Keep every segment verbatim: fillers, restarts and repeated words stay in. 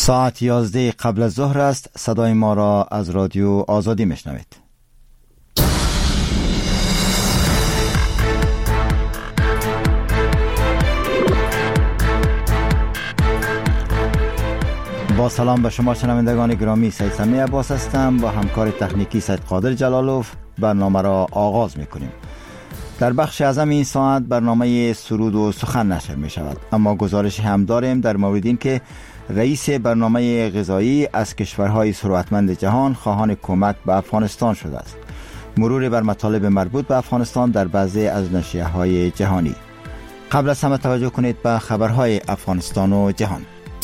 ساعت یازده قبل از ظهر است. صدای ما را از رادیو آزادی میشنوید. با سلام به شما شنوندگان گرامی، سید سمی عباس هستم. با همکار تکنیکی سید قادر جلالوف برنامه را آغاز میکنیم. در بخش اعظم این ساعت برنامه سرود و سخن نشر می شود، اما گزارش هم داریم در مورد این که رئیس برنامه غذایی از کشورهای ثروتمند جهان خواهان کمک به افغانستان شده است. مرور بر مطالب مربوط به افغانستان در بعضی از نشریه‌های جهانی. قبل از همه توجه کنید به خبرهای افغانستان و جهان.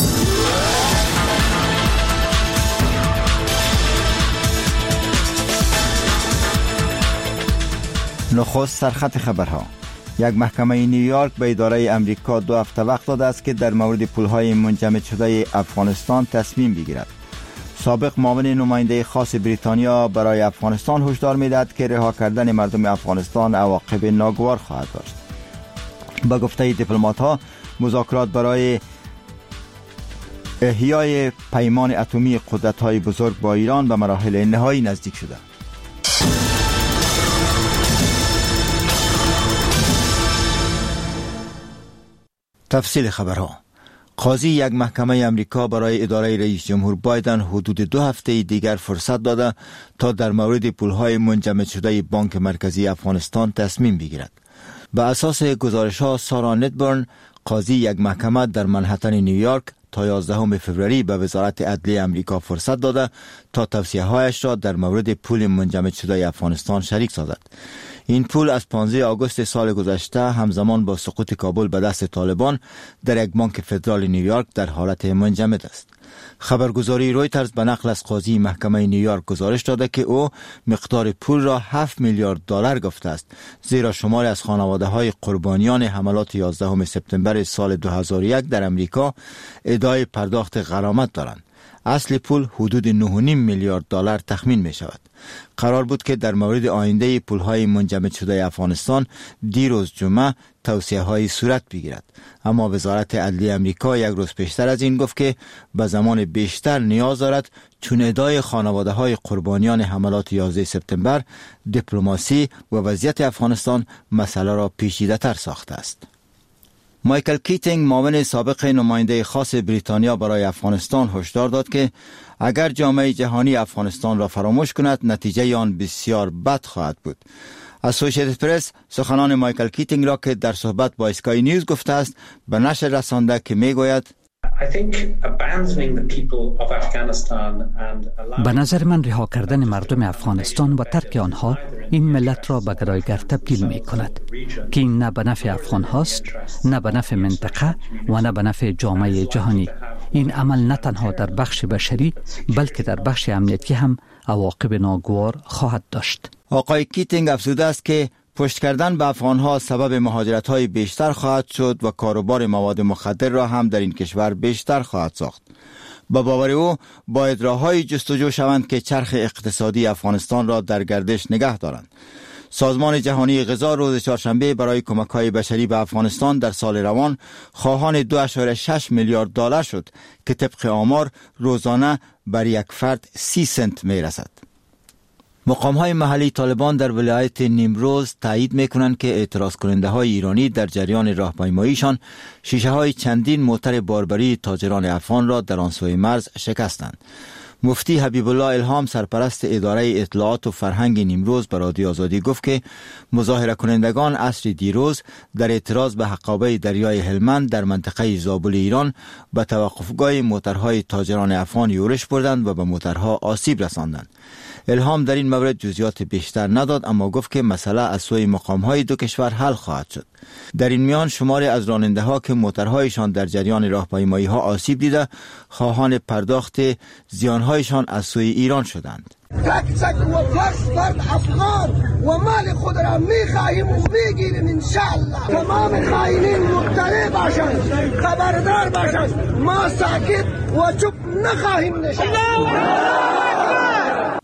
نخست سرخط خبرها. یک محکمه نیویورک به اداره امریکا دو هفته وقت داده است که در مورد پولهای منجمد شده افغانستان تصمیم بگیرد. سابق معاون نماینده خاص بریتانیا برای افغانستان هشدار می‌دهد که رها کردن مردم افغانستان عواقب ناگوار خواهد داشت. با گفته دیپلمات‌ها، مذاکرات برای احیای پیمان اتمی قدرت‌های بزرگ با ایران به مراحل نهایی نزدیک شده. تفصیل خبرها. قاضی یک محکمه امریکا برای اداره رئیس جمهور بایدن حدود دو هفته دیگر فرصت داده تا در مورد پولهای منجمد شده بانک مرکزی افغانستان تصمیم بگیرد. به اساس گزارش‌ها سارا ندبرن، قاضی یک محکمه در منهتن نیویورک، تا یازدهم فوریه به وزارت عدلیه امریکا فرصت داده تا توصیه‌هایش را در مورد پول منجمد شده افغانستان شریک سازد. این پول از پانزده آگوست سال گذشته همزمان با سقوط کابل به دست طالبان در یک بانک فدرال نیویورک در حالت منجمد است. خبرگزاری رویترز به نقل از قاضی محکمه نیویورک گزارش داده که او مقدار پول را هفت میلیارد دلار گفته است، زیرا شماری از خانواده های قربانیان حملات یازدهم سپتامبر سال دو هزار و یک در امریکا ادعای پرداخت غرامت دارند. اصل پول حدود نه و نیم میلیارد دلار تخمین می شود. قرار بود که در مورد آینده پولهای منجمد شده افغانستان دیروز جمعه توصیه های صورت بگیرد، اما وزارت عدلیه امریکا یک روز پیشتر از این گفت که به زمان بیشتر نیاز دارد، چون ادعای خانواده های قربانیان حملات یازده سپتامبر، دیپلماسی و وضعیت افغانستان مسئله را پیچیده تر ساخته است. مایکل کیتینگ، معاون سابق نماینده خاص بریتانیا برای افغانستان، هشدار داد که اگر جامعه جهانی افغانستان را فراموش کند، نتیجه آن بسیار بد خواهد بود. اسوسییتد پرس سخنان مایکل کیتینگ را که در صحبت با اسکای نیوز گفته است به نشر رسانده که میگوید به نظر من رها کردن مردم افغانستان و ترک آنها این ملت را به گرایگر تبدیل می کند که این نه به نفع افغان هاست، نه به نفع منطقه و نه به نفع جامعه جهانی. این عمل نه تنها در بخش بشری بلکه در بخش امنیتی هم عواقب ناگوار خواهد داشت. آقای کیتینگ افزوده است که پشت کردن به افغانها سبب مهاجرت‌های بیشتر خواهد شد و کاروبار مواد مخدر را هم در این کشور بیشتر خواهد ساخت. با باور او باید راه‌های جستجو شوند که چرخ اقتصادی افغانستان را در گردش نگه دارند. سازمان جهانی غذا روز چهارشنبه برای کمک‌های بشری به افغانستان در سال روان خواهان دو ممیز شش میلیارد دلار شد که طبق آمار روزانه بر یک فرد سی سنت می‌رسد. مقام‌های محلی طالبان در ولایت نیمروز تایید می‌کنند که اعتراض کننده‌های ایرانی در جریان راهپیماییشان شیشه‌های چندین موتر باربری تاجران افغان را در آن سوی مرز شکستند. مفتی حبیب الله الهام، سرپرست اداره اطلاعات و فرهنگ نیمروز، به رادیو آزادی گفت که مظاهره کنندگان عصر دیروز در اعتراض به حقابه دریای هلمند در منطقه زابل ایران به توقفگاه موترهای تاجران افغان یورش بردند و به موترها آسیب رساندند. الهام در این مورد جزئیات بیشتر نداد، اما گفت که مسئله از سوی مقام‌های دو کشور حل خواهد شد. در این میان شماری از راننده‌ها که موترهایشان در جریان راهپیمایی‌ها آسیب دیده، خواهان پرداخت زیان‌هایشان از سوی ایران شدند. تک تک و فرد فرد افغان و مال خود را می‌خواهیم و می‌گیریم انشاءالله. تمام خائنین مطلع باشند، خبردار باشند، ما ساکت و چوپ نخواهیم نشست.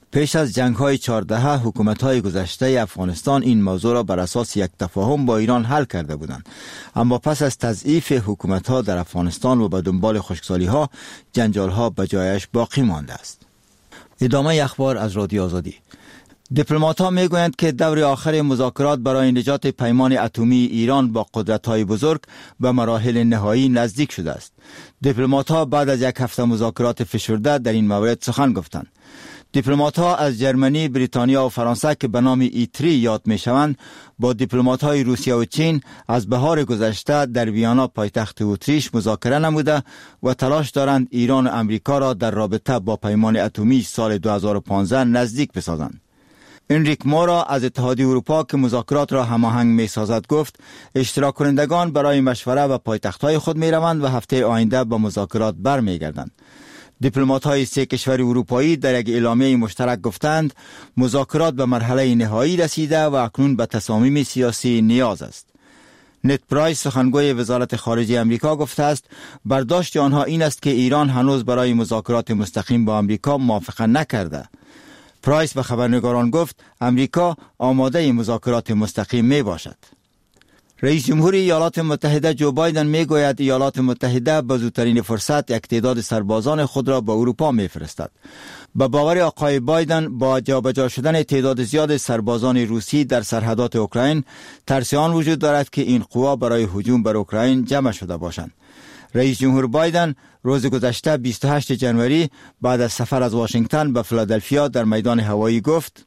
پیش از جنگ‌های چهاردهم حکومت‌های گذشته افغانستان این موضوع را بر اساس یک تفاهم با ایران حل کرده بودند، اما پس از تضعیف حکومت‌ها در افغانستان و به دنبال خشکسالی‌ها جنجال‌ها به جایش باقی مانده است. ادامه اخبار از رادیو آزادی. دیپلمات‌ها می‌گویند که دور آخر مذاکرات برای نجات پیمان اتمی ایران با قدرت‌های بزرگ به مراحل نهایی نزدیک شده است. دیپلمات‌ها بعد از یک هفته مذاکرات فشرده در این مورد سخن گفتند. دیپلمات‌ها از جرمنی، بریتانیا و فرانسه که به نام ایتری یاد می‌شوند، با دیپلمات‌های روسیه و چین از بهار گذشته در ویانا پایتخت اتریش مذاکره نموده و تلاش دارند ایران و امریکا را در رابطه با پیمان اتمی سال دو هزار و پانزده نزدیک بسازند. انریک مورا از اتحادیه اروپا که مذاکرات را هماهنگ می‌سازد گفت اشتراک کنندگان برای مشوره به پایتخت‌های خود می‌روند و هفته آینده به مذاکرات برمیگردند. دیپلمات‌های سه کشور اروپایی در یک اعلامیه مشترک گفتند مذاکرات به مرحله نهایی رسیده و اکنون به تصامیم سیاسی نیاز است. نت پرایس سخنگوی وزارت خارجه امریکا گفته است برداشت آنها این است که ایران هنوز برای مذاکرات مستقیم با امریکا موافقت نکرده. پرایس به خبرنگاران گفت امریکا آماده مذاکرات مستقیم می باشد. رئیس جمهور ایالات متحده جو بایدن می گوید ایالات متحده به زودترین فرصت یک تعداد سربازان خود را به اروپا می فرستد. به باور آقای بایدن با جابجا شدن تعداد زیاد سربازان روسی در سرحدات اوکراین ترس آن وجود دارد که این قوا برای هجوم بر اوکراین جمع شده باشند. رئیس جمهور بایدن روز گذشته بیست و هشتم ژانویه بعد از سفر از واشنگتن به فیلادلفیا در میدان هوایی گفت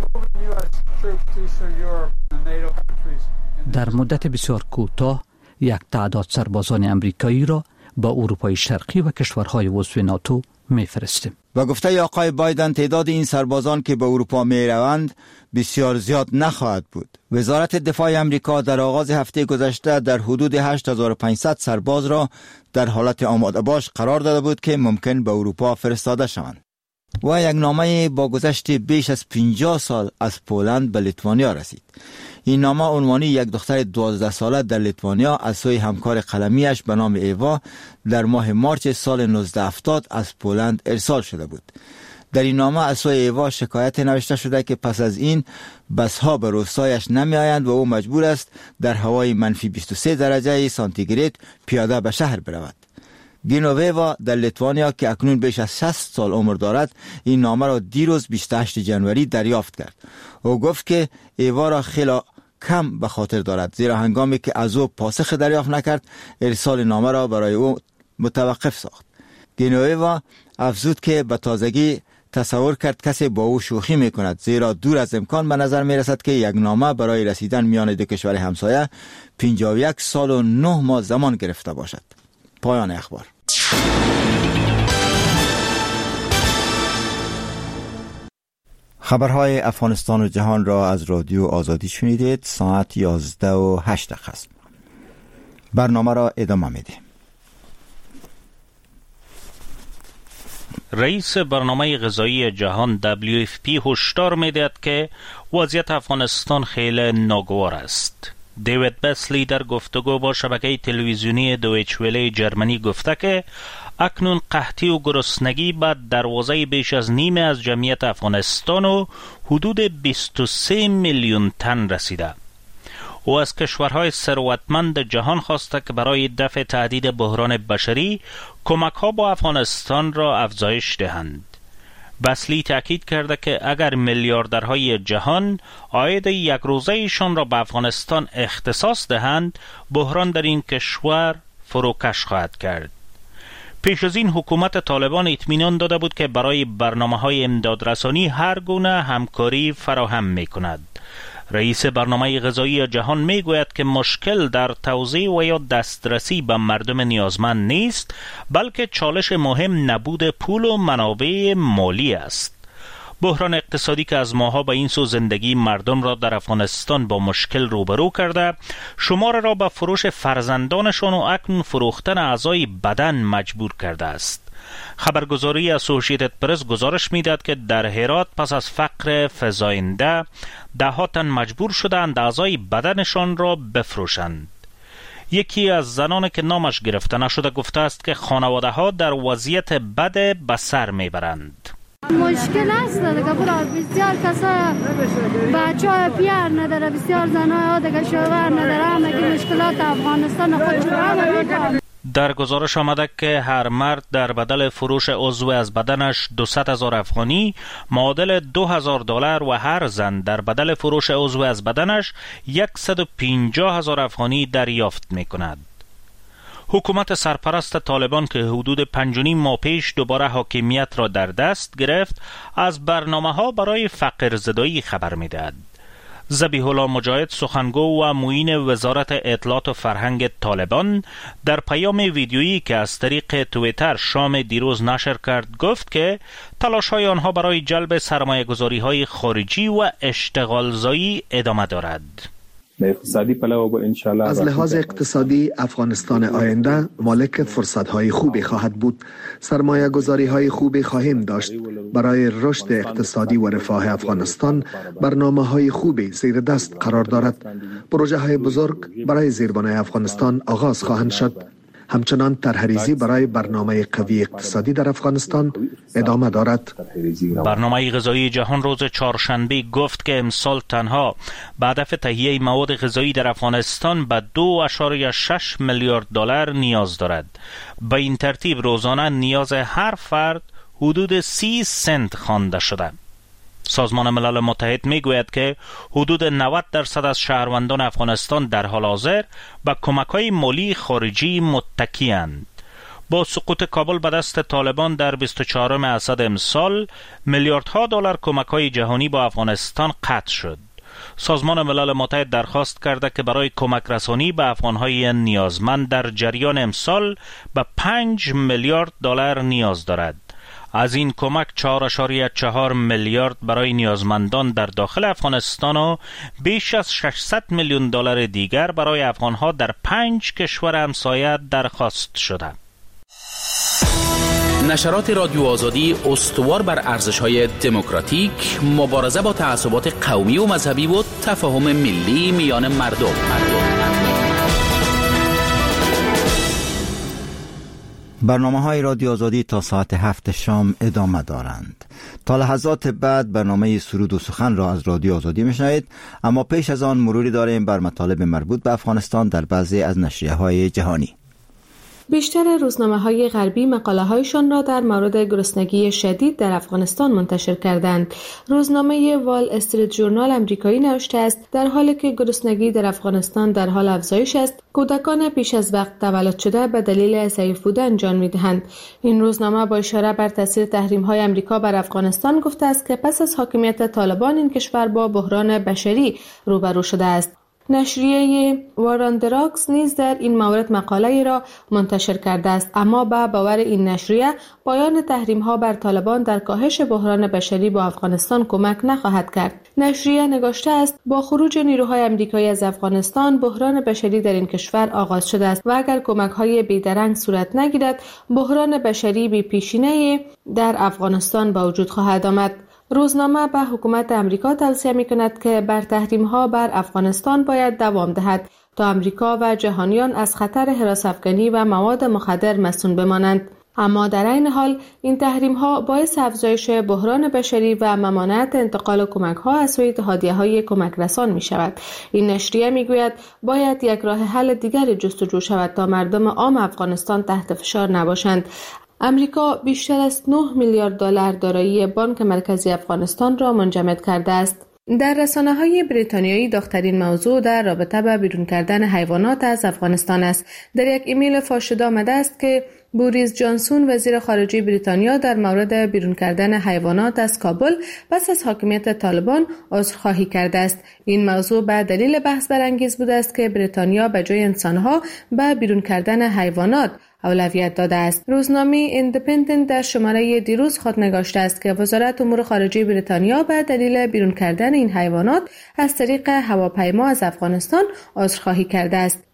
در مدت بسیار کوتاه یک تعداد سربازان امریکایی را به اروپای شرقی و کشورهای عضو ناتو می‌فرستیم. و گفته آقای بایدن تعداد این سربازان که به اروپا می‌روند بسیار زیاد نخواهد بود. وزارت دفاع امریکا در آغاز هفته گذشته در حدود هشت هزار و پانصد سرباز را در حالت آماده باش قرار داده بود که ممکن به اروپا فرستاده شوند. و یک نامه با گذشت بیش از پنجاه سال از پولند به لیتوانیا رسید. این نامه عنوانی یک دختر دوازده ساله در لیتوانیا از سوی همکار قلمیش به نام ایوا در ماه مارچ سال نوزده هفتاد از پولند ارسال شده بود. در این نامه از سوی ایوا شکایت نوشته شده که پس از این بسها به روستایش نمی آیند و او مجبور است در هوای منفی بیست و سه درجه سانتیگراد پیاده به شهر برود. گینوویوا در لیتوانیا که اکنون بیش از شصت سال عمر دارد این نامه را دیروز بیست و هشتم ژانویه دریافت کرد. او گفت که ایوا را خیلی کم به خاطر دارد زیرا هنگامی که از او پاسخ دریافت نکرد ارسال نامه را برای او متوقف ساخت. گینوویوا افزود که به تازگی تصور کرد کسی با او شوخی میکند زیرا دور از امکان به نظر میرسد که یک نامه برای رسیدن میان دو کشور همسایه پنجاه و یک سال و نه ماه زمان گرفته باشد. پایان اخبار. خبرهای افغانستان و جهان را از رادیو آزادی شنیدید. ساعت یازده و هشت دقیقه است. برنامه را ادامه میدیم. رئیس برنامه غذایی جهان دبلیو اف پی هشدار می‌دهد که وضعیت افغانستان خیلی ناگوار است. دیوید بسلی در گفتگو با شبکه تلویزیونی دویچ وله جرمنی گفته که اکنون قحطی و گرسنگی به دروازه بیش از نیمه از جمعیت افغانستان و حدود بیست و سه میلیون تن رسیده. او از کشورهای ثروتمند جهان خواسته که برای دفع تهدید بحران بشری کمک‌ها با افغانستان را افزایش دهند. بسلی تأکید کرده که اگر میلیاردرهای جهان عاید یک روزه ایشان را به افغانستان اختصاص دهند، بحران در این کشور فروکش خواهد کرد. پیش از این حکومت طالبان اطمینان داده بود که برای برنامه‌های امدادرسانی هر گونه همکاری فراهم می‌کند. رئیس برنامه غذایی جهان میگوید که مشکل در توزیع و یا دسترسی به مردم نیازمند نیست، بلکه چالش مهم نبود پول و منابع مالی است. بحران اقتصادی که از ماها به این سو زندگی مردم را در افغانستان با مشکل روبرو کرده، شمار را به فروش فرزندانشان و اکنون فروختن اعضای بدن مجبور کرده است. خبرگزاری اسوسییتد پرس گزارش میداد که در هرات پس از فقر فزاینده ده ها تن مجبور شدند اعضای بدنشان را بفروشند. یکی از زنان که نامش گرفته نشده گفته است که خانواده ها در وضعیت بد به سر میبرند. مشکل است دیگه، برای بسیار کسا بچه‌ها پیر نداره، بسیار زنها دیگه شوهر نداره، همه که مشکلات افغانستان خود رو همه می‌فهمه. در گزارش آمده که هر مرد در بدل فروش عضو از بدنش دویست هزار افغانی معادل دو هزار دلار و هر زن در بدل فروش عضو از بدنش صد و پنجاه هزار افغانی دریافت می کند. حکومت سرپرست طالبان که حدود پنج و نیم ماه پیش دوباره حاکمیت را در دست گرفت، از برنامه ها برای فقرزدایی خبر می دهد. ذبیح الله مجاهد، سخنگو و معین وزارت اطلاعات و فرهنگ طالبان، در پیام ویدیویی که از طریق توییتر شام دیروز نشر کرد گفت که تلاش‌های آنها برای جلب سرمایه‌گذاری‌های خارجی و اشتغالزایی ادامه دارد. از لحاظ اقتصادی افغانستان آینده مالک فرصت‌های خوبی خواهد بود. سرمایه گذاری‌های خوبی خواهیم داشت. برای رشد اقتصادی و رفاه افغانستان برنامه‌های خوبی زیر دست قرار دارد. پروژه‌های بزرگ برای زیربنای افغانستان آغاز خواهند شد. همچنان طرح‌ریزی برای برنامه قوی اقتصادی در افغانستان ادامه دارد. برنامه غذایی جهان روز چهارشنبه گفت که امسال تنها به هدف تهیه مواد غذایی در افغانستان به دو ممیز شش میلیارد دلار نیاز دارد. به این ترتیب روزانه نیاز هر فرد حدود سی سنت خوانده شده. سازمان ملل متحد می گوید که حدود نود درصد از شهروندان افغانستان در حال حاضر به کمک‌های مالی خارجی متکی اند. با سقوط کابل به دست طالبان در بیست و چهارم اسد امسال، میلیاردها دلار کمک‌های جهانی با افغانستان قطع شد. سازمان ملل متحد درخواست کرده که برای کمک رسانی به افغان‌های نیازمند در جریان امسال به پنج میلیارد دلار نیاز دارد. از این کمک چهار ممیز چهار میلیارد برای نیازمندان در داخل افغانستان و بیش از ششصد میلیون دلار دیگر برای افغانها در پنج کشور همسایه درخواست شده. نشرات رادیو آزادی استوار بر ارزش‌های دموکراتیک، مبارزه با تعصبات قومی و مذهبی و تفاهم ملی میان مردم. مردم. برنامه های رادیو آزادی تا ساعت هفت شام ادامه دارند. تا لحظات بعد برنامه سرود و سخن را از رادیو آزادی میشنوید، اما پیش از آن مروری داریم بر مطالب مربوط به افغانستان در بعضی از نشریه های جهانی. بیشتر روزنامه‌های غربی مقاله‌هایشان را در مورد گرسنگی شدید در افغانستان منتشر کردند. روزنامه وال استریت ژورنال آمریکایی نوشته است در حالی که گرسنگی در افغانستان در حال افزایش است، کودکان پیش از وقت تولد شده به دلیل ضعیف بودن جان می‌دهند. این روزنامه با اشاره بر تاثیر تحریم‌های آمریکا بر افغانستان گفته است که پس از حاکمیت طالبان این کشور با بحران بشری روبرو شده است. نشریه واراندراکس نیز در این مورد مقاله را منتشر کرده است، اما به باور این نشریه پایان تحریم‌ها بر طالبان در کاهش بحران بشری با افغانستان کمک نخواهد کرد. نشریه نگاشته است با خروج نیروهای آمریکایی از افغانستان بحران بشری در این کشور آغاز شده است و اگر کمک‌های بیدرنگ صورت نگیرد بحران بشری بی پیشینه در افغانستان به وجود خواهد آمد. روزنامه به حکومت امریکا توصیه می‌کند که بر تحریم‌ها بر افغانستان باید دوام دهد تا امریکا و جهانیان از خطر هراس‌افکنی و مواد مخدر مصون بمانند. اما در این حال این تحریم‌ها باعث افزایش بحران بشری و ممانعت انتقال کمک‌ها از سوی اتحادیه‌های کمک رسان می‌شود. این نشریه می‌گوید باید یک راه حل دیگری جستجو شود تا مردم عام افغانستان تحت فشار نباشند. امریکا بیشتر از نه میلیارد دلار دارایی بانک مرکزی افغانستان را منجمد کرده است. در رسانه‌های بریتانیایی داغ‌ترین موضوع در رابطه با بیرون کردن حیوانات از افغانستان است. در یک ایمیل فاش شده آمده است که بوریس جانسون وزیر خارجه بریتانیا در مورد بیرون کردن حیوانات از کابل پس از حاکمیت طالبان عذرخواهی کرده است. این موضوع به دلیل بحث برانگیز بوده است که بریتانیا به جای انسان‌ها به بیرون کردن حیوانات اولویت داده است. روزنامه ایندیپندنت در شماره دیروز خود نگاشته است که وزارت امور خارجه بریتانیا به دلیل بیرون کردن این حیوانات از طریق هواپیما از افغانستان عذرخواهی کرده است.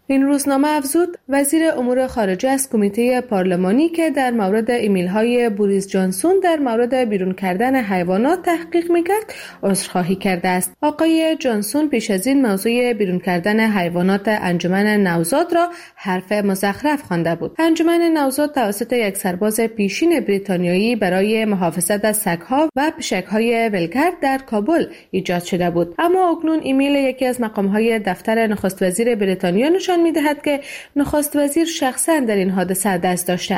این روزنامه افزود وزیر امور خارجه از کمیته پارلمانی که در مورد ایمیل‌های بوریس جانسون در مورد بیرون کردن حیوانات تحقیق می‌کرد عذرخواهی کرده است. آقای جانسون پیش از این موضوع بیرون کردن حیوانات انجمن نوزاد را حرف مزخرف خوانده بود. انجمن نوزاد توسط یک سرباز پیشین بریتانیایی برای محافظت از سگ‌ها و پشک‌های ولگرد در کابل ایجاد شده بود. اما اکنون ایمیل یکی از مقام‌های دفتر نخست وزیر بریتانیا نشان می‌دهد که نخست وزیر شخصاً در این حادثه دست داشته